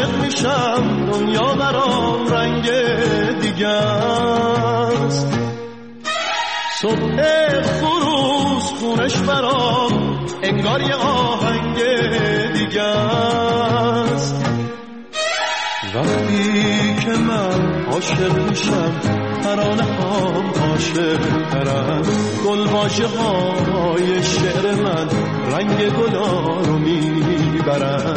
عاشق میشم دنیا برام رنگ دیگه است. صبح خروس خونش برام انگار یه آهنگ دیگه است. وقتی که من عاشق میشم ترانه هم عاشق ترم، گلواژه های شعر من رنگ گلا رو میبرن.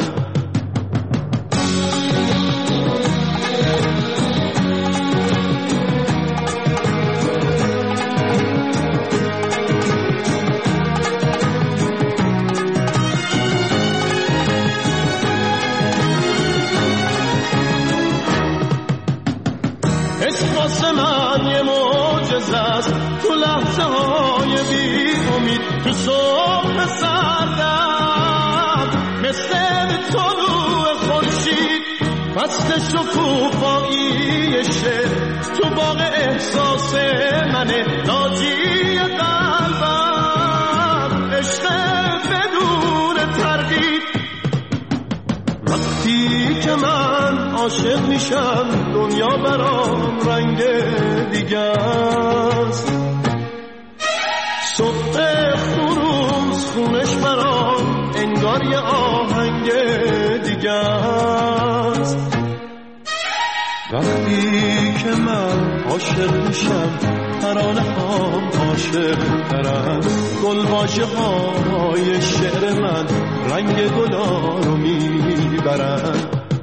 احساس من یه معجزه است، تو لحظه های بی امید، تو صبح سردم مثل طلوع خورشید، فصل شکوفایی شعر تو باغ احساس منه، ناجی قلبم عشق بدون تردید. وقتی که من عاشق میشم دنیا برام رنگ دیگه است. صبح خروس خونش برام انگار یه آهنگ دیگه است. وقتی که من عاشق میشم ترانه هم عاشق ترم، گلواژه های شعر من رنگ گلا رو میبرن.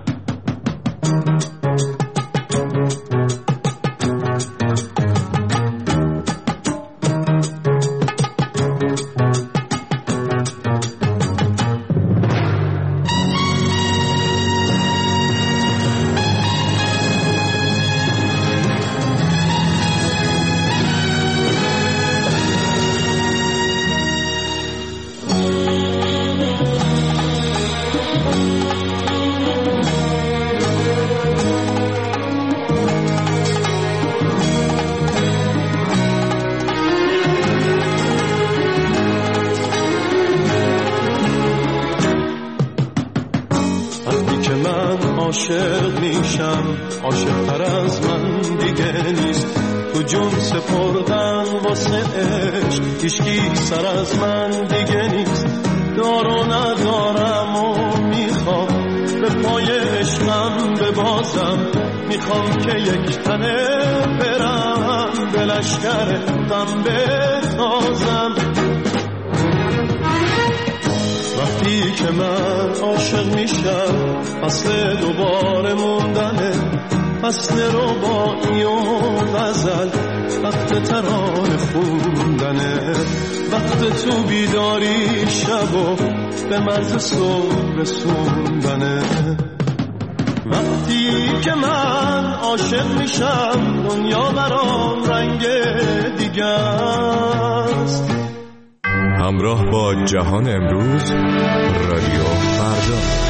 عاشق میشم عاشق تر از من دیگه نیست، تو جون سپردن واسه عشق هیچکی سر از من دیگه نیست. دار و ندارم و میخوام به پای عشقم ببازم، میخوام که یک تنه برم به لشکر غم بتازم. وقتی که من عاشق میشم فصل دوباره موندنه، فصل رباعی و غزل، وقت ترانه خوندنه، وقت تو بیداری شب و به مرز صبح رسوندنه. وقتی که من عاشق میشم دنیا برام رنگ دیگه است. همراه با جهان امروز، رادیو فردا.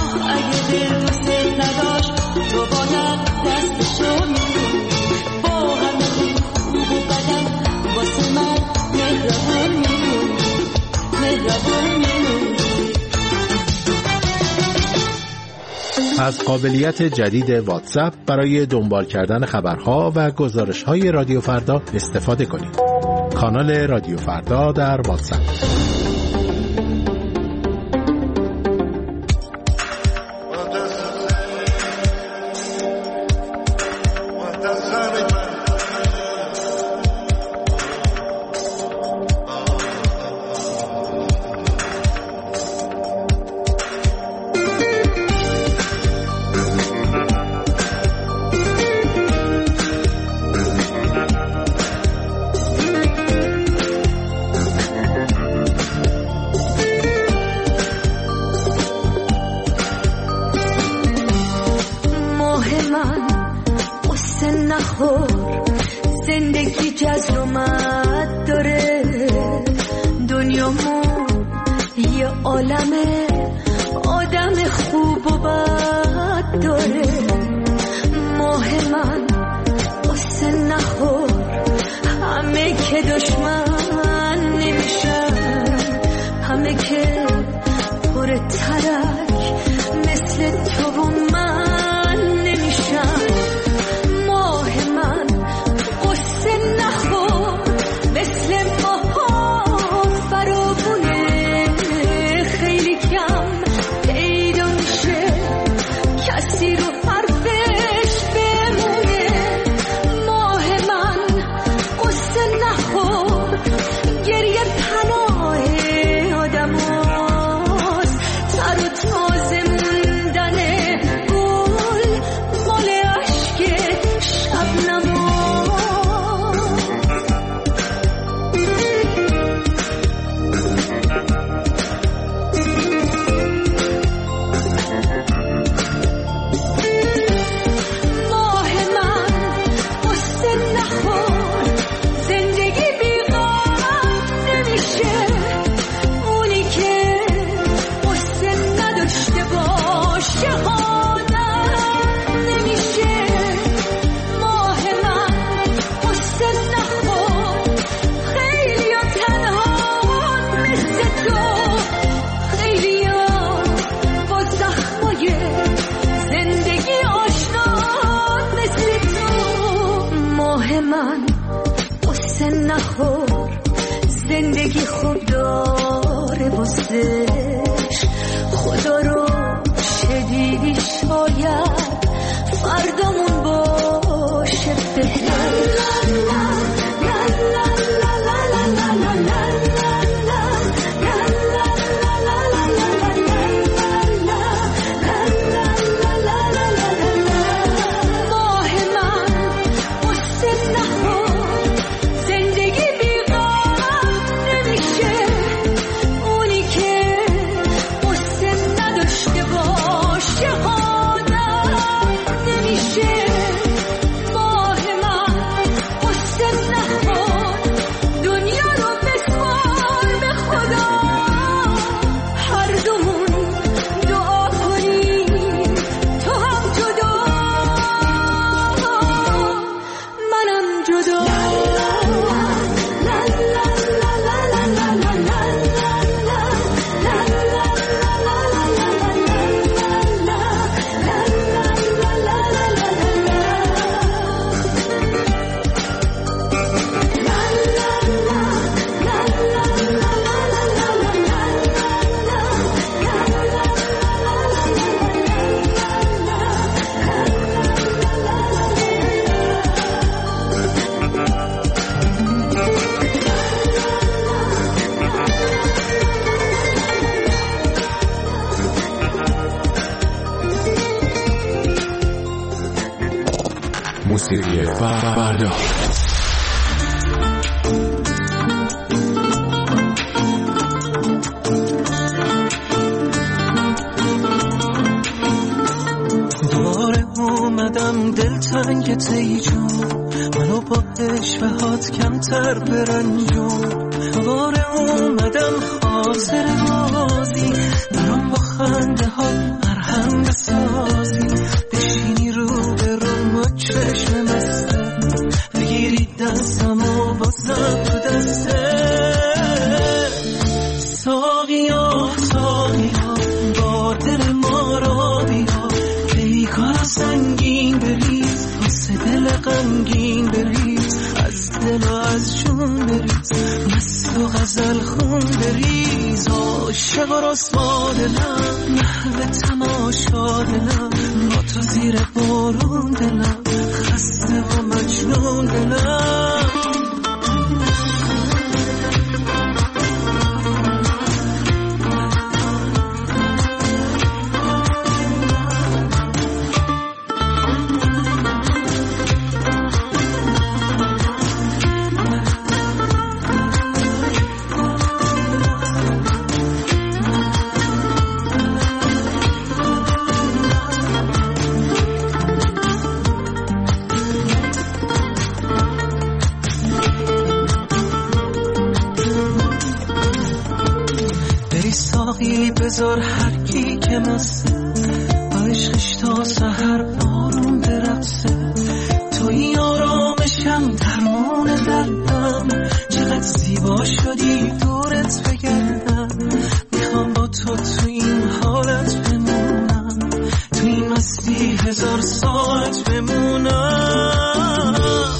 اگه دل دوست نداشت تو باید دستشو میگیری. با همه خوب و بدم واسه من مهربون میمونی، مهربون میمونی. از قابلیت جدید واتساپ برای دنبال کردن خبرها و گزارش‌های رادیو فردا استفاده کنید. کانال رادیو فردا در واتساپ. زندگی جزرومت داره، دنیامون یه عالمه آدم خوب و بد داره. ماه من قصه نخور، همه که دشمن نمیشن، همه که پر ترک مثل تو و من نمیشن. زندگی خوب داره واسش، خدا رو شدیدی شاید فردامون باشه بهتر. موسیقی فردا. دوباره اومدم دلتنگ ای جون، منو با اشوهات کمتر برنجون. دوباره اومدم خاطر ماضی برام با خنده ها مرهم من بسازی، بشینی رو به رو چشم مسته، بگیری دستم و بازم تو دسته. ساقیا ساقیا با دل ما را بیا، پیکار سنگین بریز، واسه دل غمگین بریز، از دل و از جون بریز، مست و غزل خون بریز. عاشق و رسوا دلم، محو تماشا دلم، با تو زیر بارون دلم، خسته و مجنون دلم. بذار هر کی که مسته، با عشقش تا سحر بارون برقصه. توی آرامشم درمون دردم، چقدر زیبا شدی دورت بگردم. میخوام با تو این حالت بمونم، تو این مستی 1000 ساعت بمونم.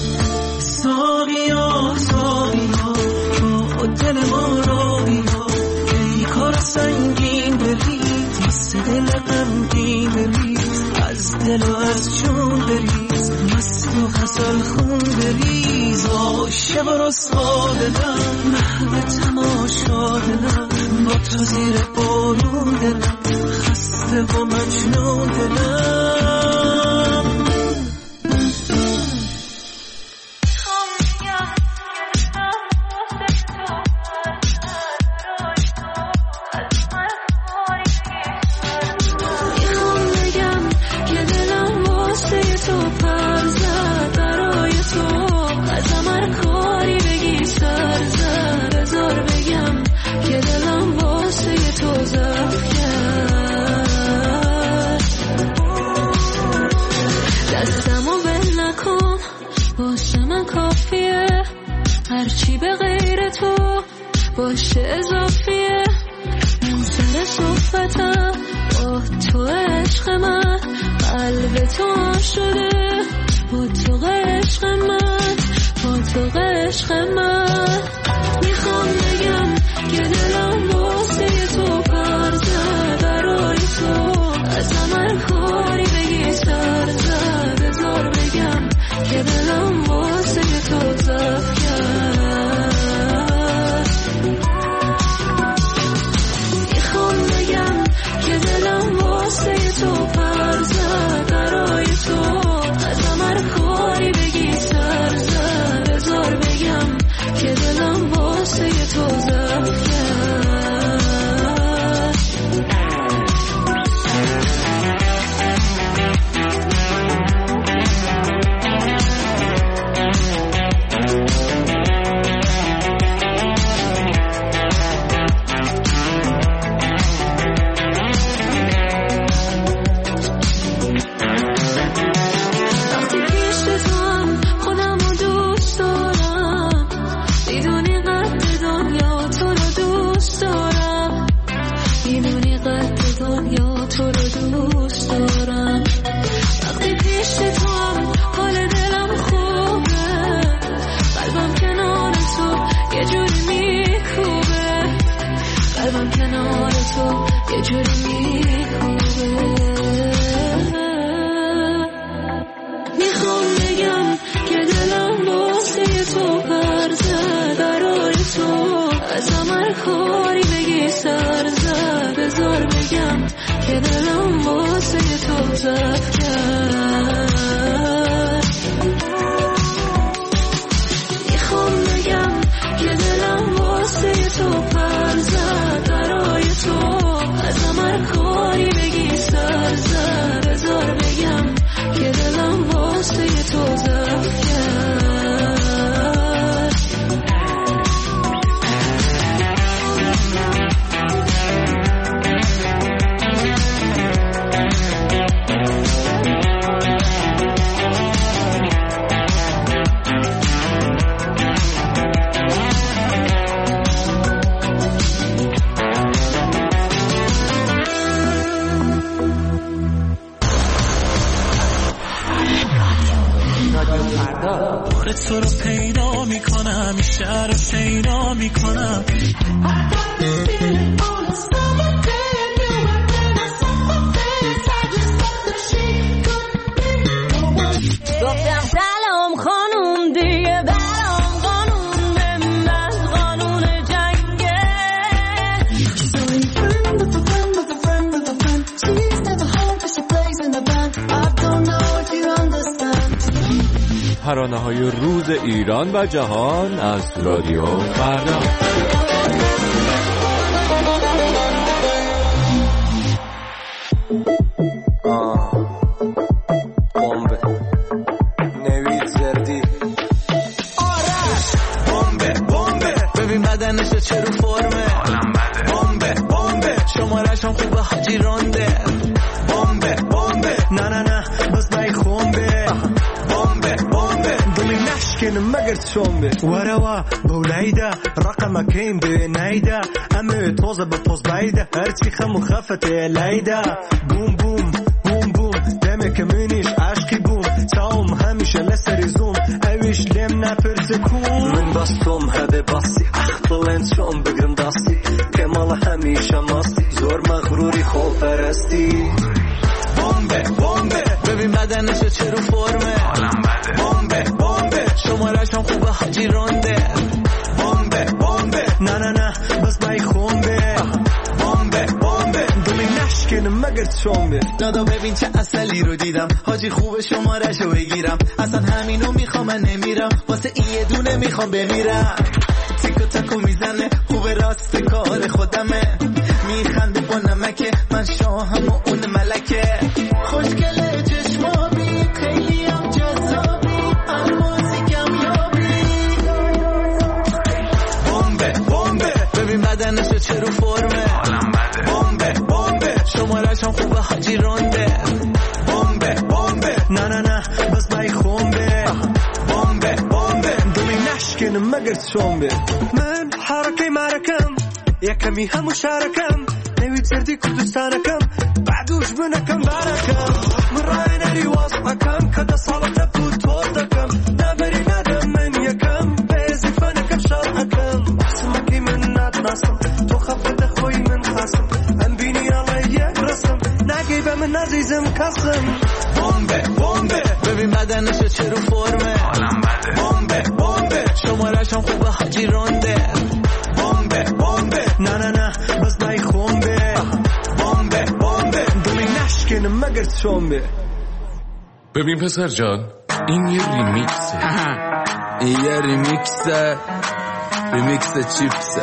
ساقیا ساقیا با دل ما را بیا، پیکار سنگین بریز، مست دل غمگین بریز، از دل و از جون بریز، مست و غزل خون بریز. عاشق و رسوا دلم، محو تماشا دلم، با تو زیر بارون دلم، خسته و مجنون دلم. هرچی به غیر تو باشه اضافیه، من سر صحبتم با تو عشق من، قلب تو آن شده با تو عشق من، با تو عشق من. میخوام بگم که دلم واسه تو پر زد، برای تو از عمل کاری بگی سر زد. بذار بگم که دلم واسه تو زد کرد. میخوام بگم که دلم واسه تو پر زد، برای تو از عمل کاری بگی سر زد. بذار بگم که دلم واسه تو زد کرد. دوباره تو رو پیدا میکنم، این شهر رو شیدا میکنم. گفتم سلام خانوم دیگه برام قانون به من قانون جنگه. ترانه‌های روز ایران و جهان از رادیو فردا. بدنشو چه رو فرمه حالم بده، بمبه بمبه شمارشم خوبه حاجی رونده، بمبه بمبه نه نه نه بس بای خونبه، بمبه بمبه دلی نشکن مگر شنبه وروا بولایده رقم کیم به نیده امه توزه به پوز بایده هرچی خمو خفته لیده بوم بوم بوم بوم دمه که منیش عشقی بوم ساوم همیشه لسری زوم اویش لم نپرسه کون من بستم هده باسی بلند شم بگرم دستی که مال همیشه ماستی زور مغروری خوب پرستی، بمبه بمبه ببین بدنشو چه رو فرمه حالم بده، بمبه بمبه شمارشم خوبه حاجی رونده، بمبه بمبه نه نه نه بس بای خونبه، بمبه بمبه دلی نشکن مگر شنبه. دادا ببین چه اصلی رو دیدم حاجی خوب شمارشو بگیرم، اصلا همینو میخوام من نمیرم واسه این یه دونه میخوام بمیرم. تیکو تاکو میزنه خوب راست کار خودمه، میخنده با نمکه من شاهم و اون ملکه، خوشگله چشمابی خیلی هم جذابی الموزیکم یابی، بمبه بمبه ببین بدنشو چه رو فرمه حالم بده، بمبه بمبه شمارشم خوبه حاجی رونده، بمبه بمبه نه نه نه بس بای خونبه، بمبه بمبه دلی نشکن مگر شنبه. من حرکه مرکم یکمی همو شارکم نوید زردی کردستانکم بعدوش بنکم برکم من رای نری واسمکم کده سالت بود توردکم نبری ندم من یکم بیزی فنکم شارکم سمکی من ندناسم تو خفت خوی من خسم ام بینی علی یک رسم نگی به من عزیزم کسم، بمبه بمبه ببین بدنشو چه رو فرمه حالم بده، بمبه بمبه شمارشم خوبه حاجی رونده، بمبه بمبه نه نه نه بس بای خونبه، بمبه بمبه دلی نشکن مگر شنبه. ببین پسر جان این یه ریمیکسه. این یه ریمیکسه، ریمیکس چیپسه.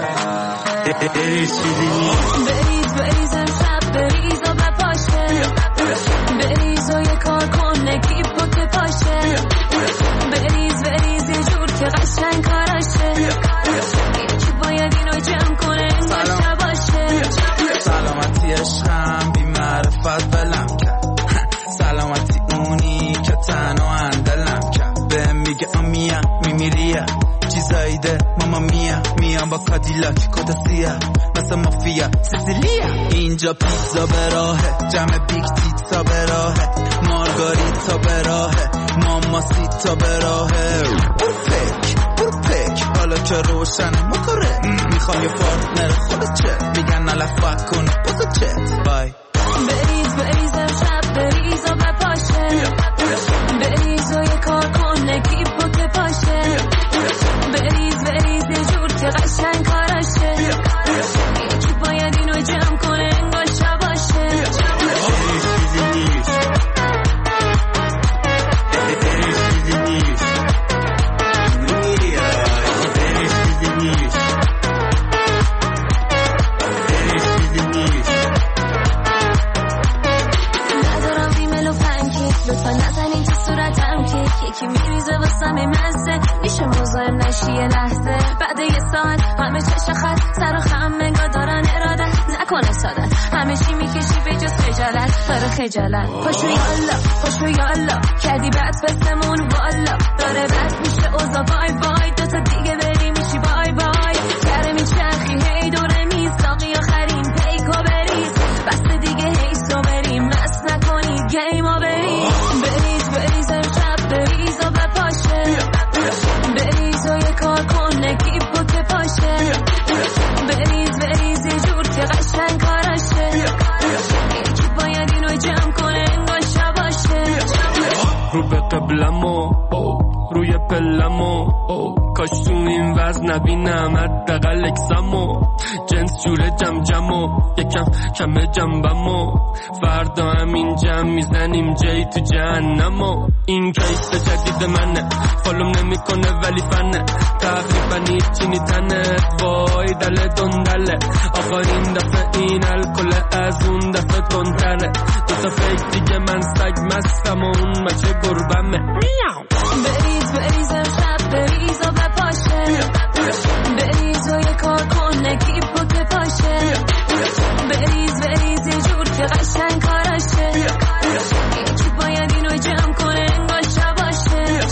بریز بریزم شب بریز و بپاشه، بریز و یه کار کن نگیب و که پاشه، بریز بریز یه جور که قشنگ کاراشه، یکی باید اینو جمع کنه نشه باشه. سلامتی عشقم بی معرفت بلم کرد، سلامتی اونی که تنها اندلم کرد، به میگه امیا میمیریه چیزایی ده ماما میا میام با کادیلاک کدسیه مثل مافیا سیسیلیا، اینجا پیزا به راهه جمع بیگ تیتسا به راهه مارگاریتا به راهه ماماسیتا به راهه، برو پک حالا که روشنه مکاره میخوام یه پارتنر خودت چه میگن نلفت کن بازو چت بای. بریز بریزم شب بریز و بپاشه، بریز و یه کار کن نگیب و که پاشه، بریز بریز یه جور که قشنگ کاراشه، یکی باید اینو جمع کنه انگار شباشه. ندارم ریمل و پنکیک لطفا نزنین تو صورتم کیک، یکی میریزه واسم مزه میشه مزاحم نشی یه لحظه، بعد یه ساعت همه چش خط سر و خم انگار دارن اراده نکنه سادت، همه چی میکشی به جز خجالت برای خجالت. پاشو یالا پاشو یالا کردی بعد بسمون والا، داره بد میشه اوزا بای بای دوتا دیگه بری میشی بای بای، گره میچرخی هی دوره میز ساقی آخرین پیکو بریز بسته دیگه هیستو بریم مست نکنید گیمو بریز، بریز بریزم شب بریز و بپاشه، قبلمو روی پلمو کاش تو این وزن نبینم حداقل اکسمو جنس جوره جمجمو یکم کمه جنبمو فردا همین جمع میزنیم جایی تو جهنمو این کیس جدید منه فالوم نمیکنه ولی فنه تقریبا هیچی نیتنت وای دل دندله آخرین دفعه این الکل از اون دفعه تندره دوتا فکر دیگه من سگ مستم و اون بچه گربمه بریز امشب بریز و بپاشه بریز و یه کار کن نگیب و که پاشه بریز یه جور که قشنگ کارشه یکی باید اینو جمع کنه انگار شباشه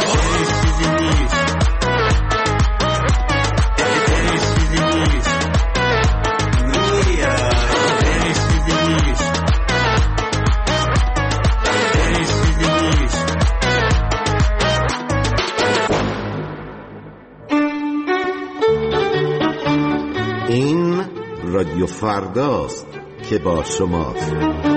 این رادیو فرداست که با شماست.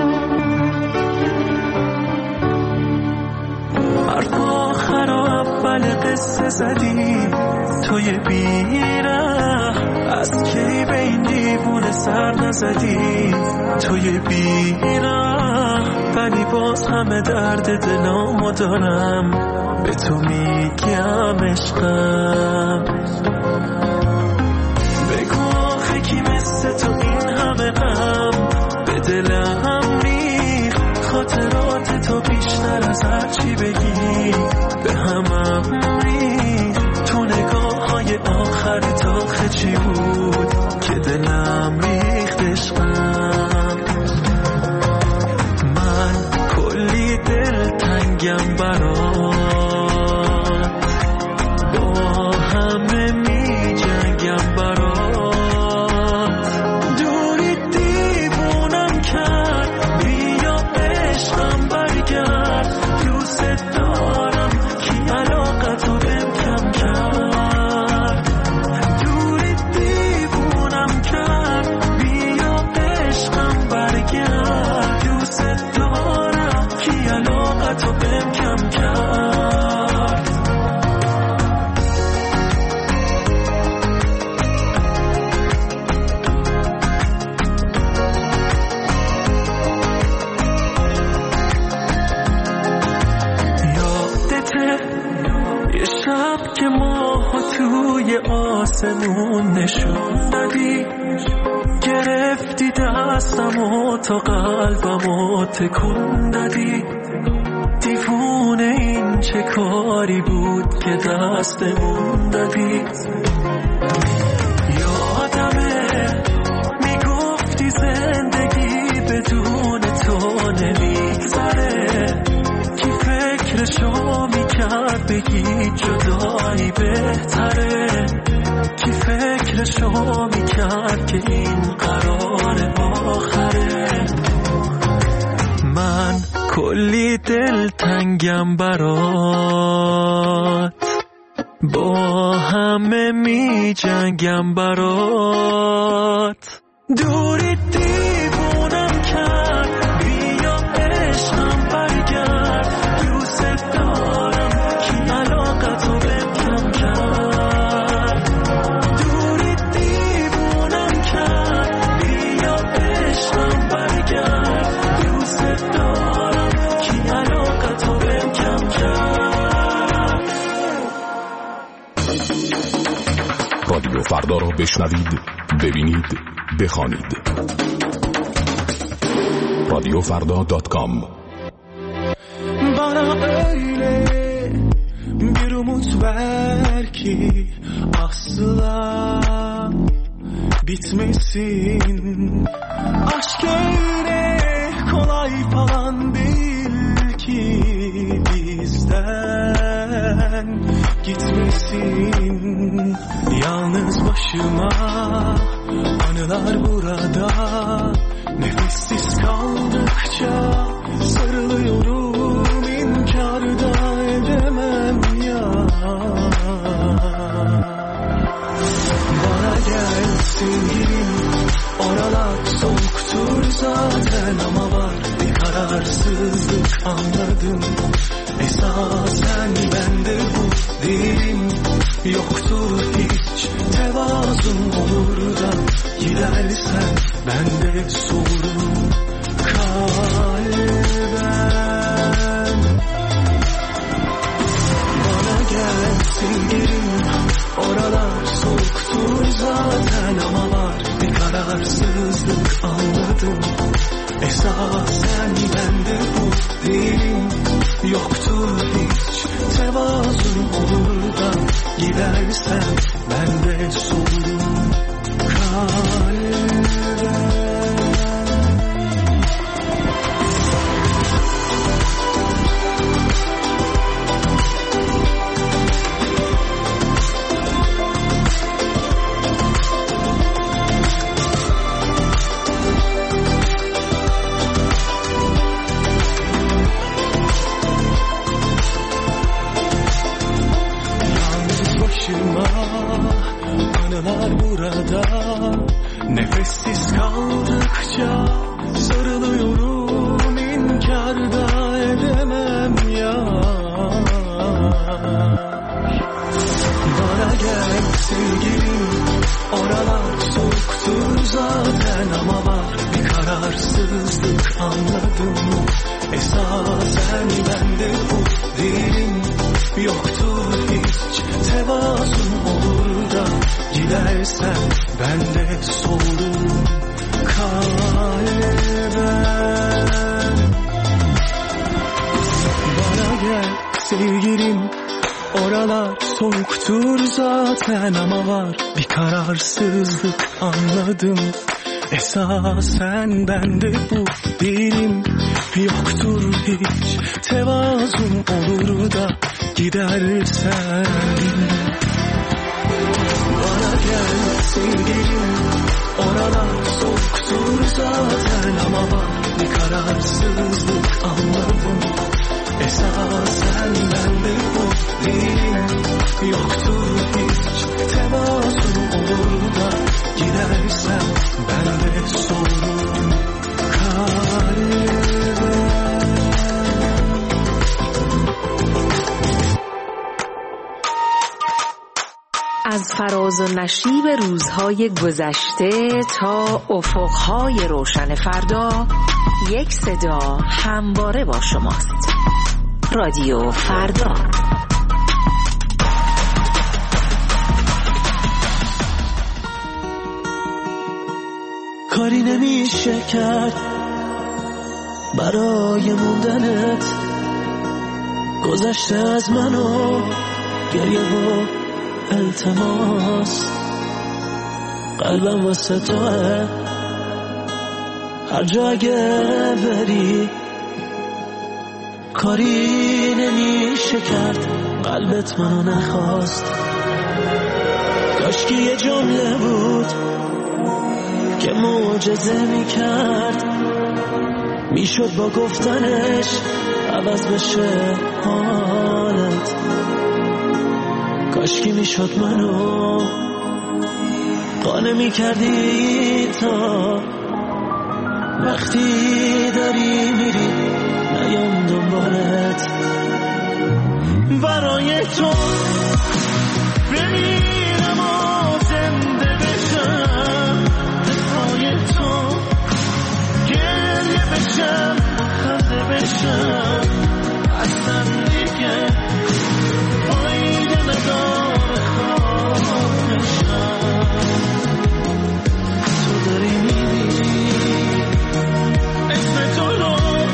حرف آخر و اول قصه زدی توی بیره از کی به این دیوونه سر نزدی توی بیره ولی باز همه درد دلامو دارم به تو میگم عشقم کی مثل تو این همه غم به دلم ریخ خاطرات تو بیشتر از هر چی بگی به همم ریخ تو نگاه های آخر تا چی بود که دلم ریخت عشقم من کلی دل تنگم برات با همه می جنگم برات آسمون نشون دادی گرفتی دستم و تا قلبم و تکون دادی دیوونه این چه کاری بود که دستمون دادی یادمه میگفتی زندگی بدون تو نمیگذره کی فکرشو میکرد بگی جدایی بهتره کی فکرشو میکرد که این قرار آخره من کلی دل تنگم برات با همه می جنگم برات دوری دیوونم کرد بیا عشقم برگرد دوست دارم کی علاقتو بهم کم کرد دوری دیوونم کرد بیا عشقم برگرد دوست دارم کی علاقتو بهم کم کرد. رادیو فردا رو بشنوید، ببینید، بخوانید. radiofrda.com. Bana öyle bir umut ver ki asla bitmesin. Aşk öyle kolay falan değil ki bizden gitmesin. Yalnız başıma anılar burada, nefessiz kaldıkça sarılıyorum, inkar da edemem ya. Bana gel sevgilim, oralar soğuktur zaten ama var bir kara kararsızlık anladım. Esasen bende bu değilim, yoktur hiç tevazun. Olur da gidersen bende sorun kalben. Bana gel sevgilim, oralar soğuktur zaten, ama var bir kararsızlık anladım. Esasen bende bu değilim, yoktur hiç tevazun. Olur da gidersen bende sorun kalben. Anılar burada, nefessiz kaldıkça sarılıyorum, inkarda edemem ya. Bana gel sevgilim, oralar soğuktur zaten, ama var bir kararsızlık anladım. Esasen bende bu değilim, yoktur hiç tevazun. Olur da gidersen bende sorun kalben. Bana gel sevgilim, oralar soğuktur zaten, ama var bir kararsızlık anladım. Esasen bende bu değilim, yoktur hiç tevazun. Olur da gidersen bana gel sevgilim, oralar soğuktur zaten, ama var bir kararsızlık anladım. Esasen bende bu değilim, yoktur hiç tevazun. Olur da gidersen bende sorun kalben. از فراز و نشیب روزهای گذشته تا افقهای روشن فردا، یک صدا همواره با شماست. رادیو فردا. کاری نمیشه کرد برای موندنت، گذشته از منو گریه و التماس. قلبم واسه توه، هر جا اگه بری. کاری نمیشه کرد، قلبت منو نخواست. کاشکی یه جمله بود که معجزه میکرد، میشد با گفتنش عوض بشه حالت. کاشکی میشد منو قانع میکردی تا وقتی داری میری نیام دنبالت. برای تو بمیرم و زنده بشم، پای تو گریه بشم، خنده بشم. اصلا دیگه فایده نداره خواهشم. تو داری میری اسم تو رو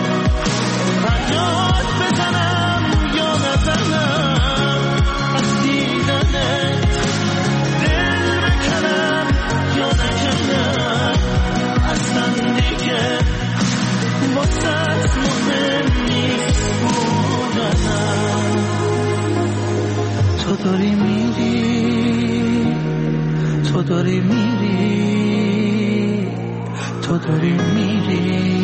فریاد بزنم یا نزنم، از دیدنت دل بکنم یا نکنم. اصلا دیگه واسه مهم نیست بودنم. تو داری میری، تو داری میری، تو داری میری.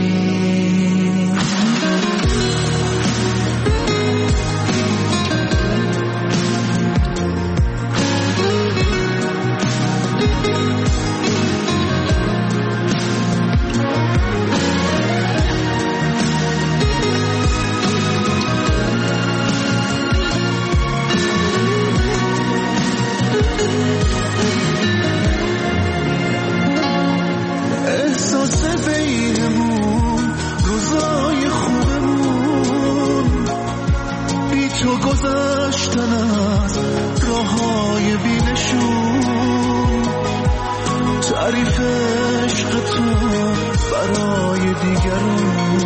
حریف عشق تو برای دیگران.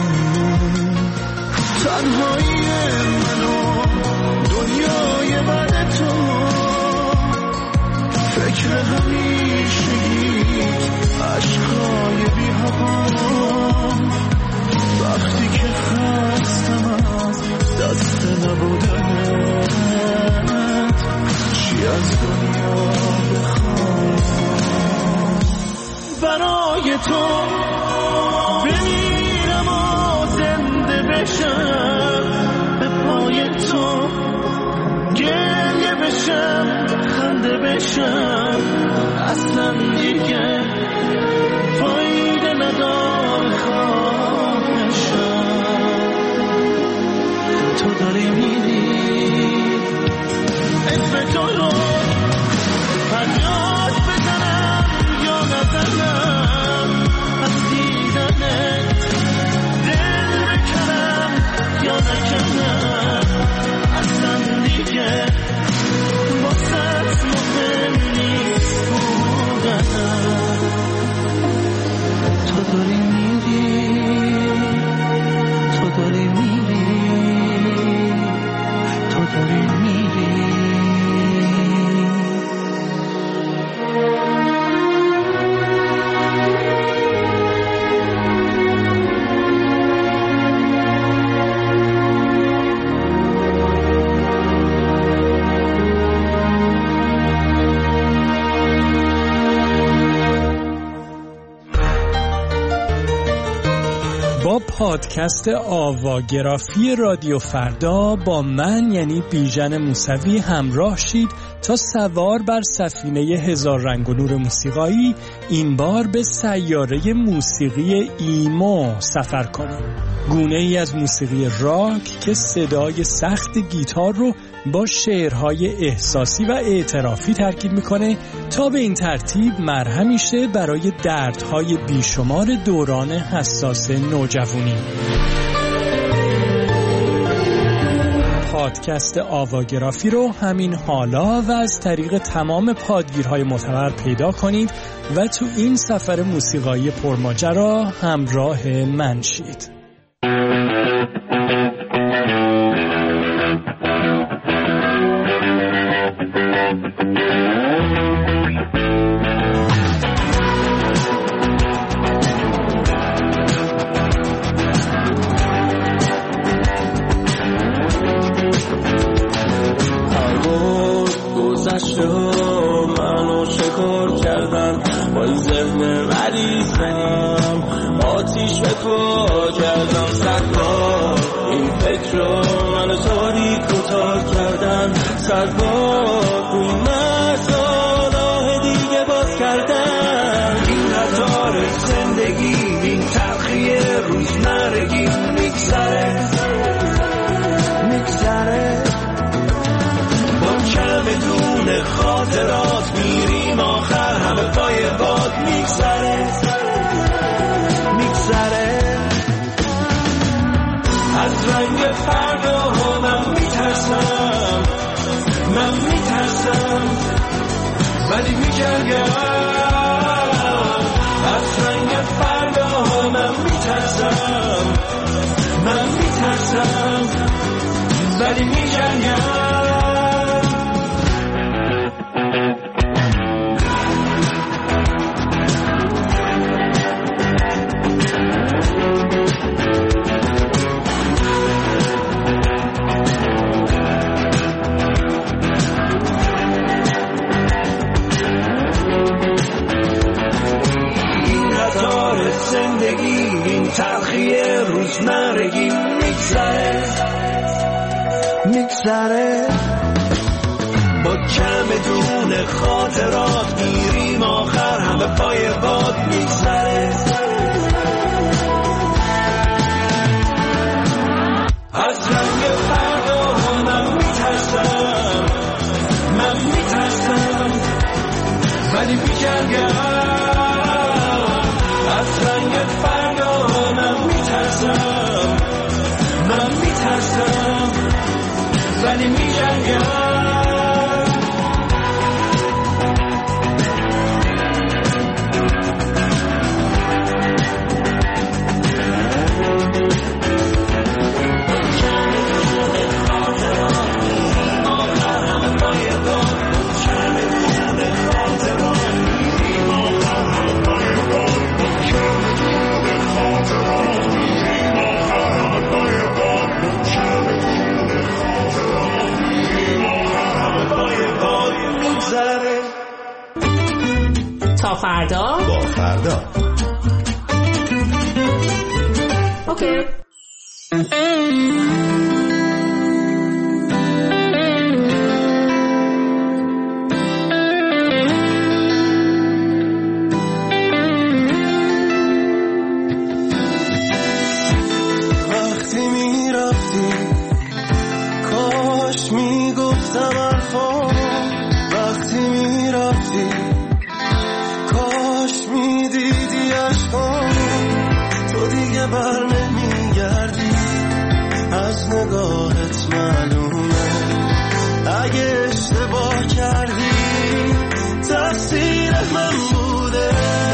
تنهایی منو دنیای بعد تو، فکر همیشگی عشقای بی حقان. وقتی که خستم از دست نبودنت، چی از دنیا بخوام. برای تو بمیرم و زنده بشم، به پای تو گریه بشم خنده بشم. اصلا دیگه فایده نداره خواهشم. تو داری میری اسم تو رو فریاد بزنم یا نزنم، از دیدنت دل بکنم یا نکنم. اصلا دیگه واسه مهم نیست بودنم. تو داری میری، تو داری میری، تو داری میری. با پادکست آواگرافی رادیو فردا با من یعنی بیژن موسوی همراه شید تا سوار بر سفینه هزار رنگ و نور موسیقایی این بار به سیاره موسیقی ایمو سفر کنیم. گونه ای از موسیقی راک که صدای سخت گیتار رو با شعرهای احساسی و اعترافی ترکیب میکنه تا به این ترتیب مرهمی شه برای دردهای بیشمار دوران حساس نوجوانی. پادکست آواگرافی رو همین حالا و از طریق تمام پادگیرهای معتبر پیدا کنید و تو این سفر موسیقایی پرماجرا همراه من شید. منو شکار کردن با این ذهن مریضم، آتیش به پا کردم صدبار. این فکر رو منو تاریک و تار کردن، صدبار روی مرزا راه دیگه باز کردن. این قطار زندگی، این تلخی روزمرگی میگذره بدون خاطرات میریم آخر همه پای باد میگذره. از رنگ فردا من میترسم ولی میجنگم. از رنگ فردا من میترسم ولی میجنگم. این تلخی روزمرگی میگذره با کم دون خاطرات میریم آخر همه پای باد میگذره. از رنگ فردا من میترسم ولی میجنگم. از رنگ فردا من میترسم ولی میجنگم. فردا با فردا. اوکی. وقتی میرفتی کاش میگفتم حرفا، وقتی میرفتی کاش میدیدی عشقام، تو دیگه بر نمیگردی، از نگاهت معلومه اگه اشتباه کردی تقصیر من بوده.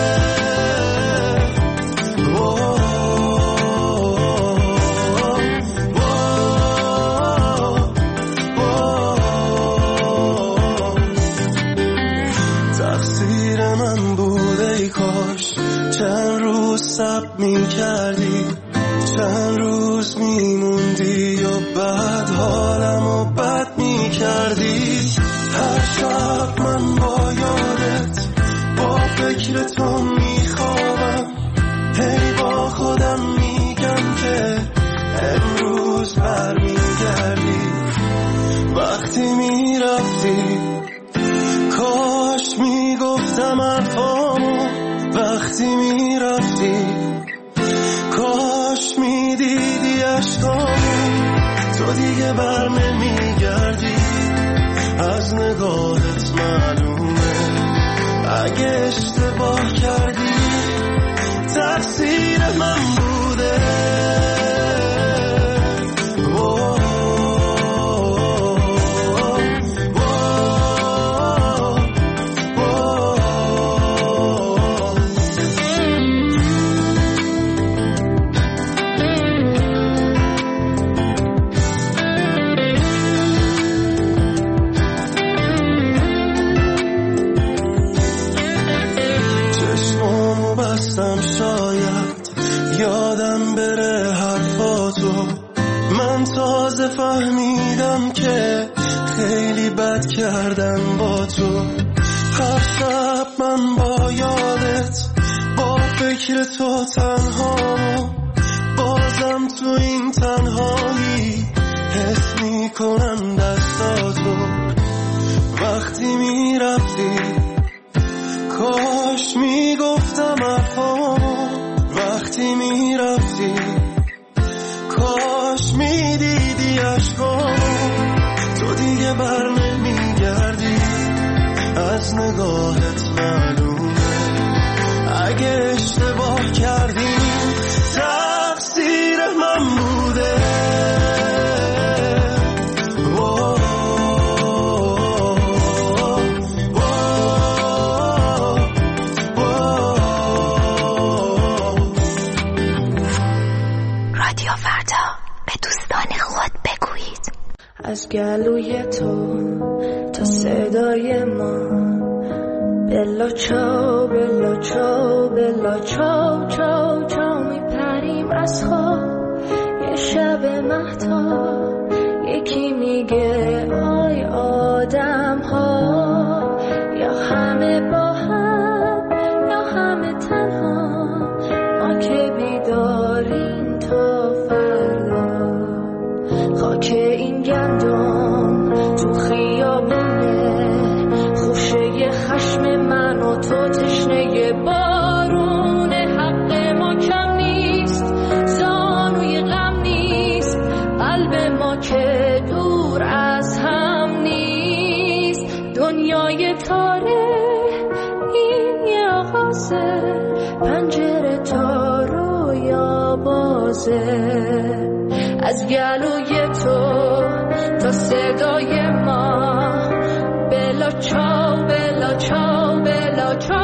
تقصیر من بوده، ای کاش چند روز صبر می‌کردی، چند روز میموندی و بعد حالمو بد می‌کردی. هر شب من با یادت با فکر تو میخوابم، هی با خودم میگم که امروز برمیگردی. وقتی میرفتی کاش میگفتم حرفامو، وقتی میرفتی کاش میدیدی عشقامو، تو دیگه بر نمیگردی، از نگاهت معلومه اگه اشتباه کردی تقصیر من بوده. شاید یادم بره حرفاتو، من تازه فهمیدم که خیلی بد کردم با تو. هر شب من با یادت با فکر تو تنها، بازم تو این تنهایی حس میکنم دستاتو. وقتی میرفتی کاش میگفتم حرفامو، وقتی میرفتی کاش میدیدی عشقامو، تو دیگه بر نمیگردی، از نگاهت معلومه اگه اشتباه کردی تقصیر من بوده. از گلوی تو تا صدای ما، بلا چاو بلا چاو بلا چاو چاو چاو میپریم از خواب یه شب مهتاب. یکی میگه آی آدم ها، یا همه با هم یا همه تنها، ما که بیداریم تا فردا. خاک این گندم تو خیابونه، خوشه خشم من و تو تشنه بارونه. حق ما کم نیست، زانوی غم نیست، قلب ما که دور از هم نیست. دنیای تاره این یه آغازه، پنجره تا رویا بازه. از گلوی تو تا صدای ما، بلا چاو بلا چاو بلا چاو.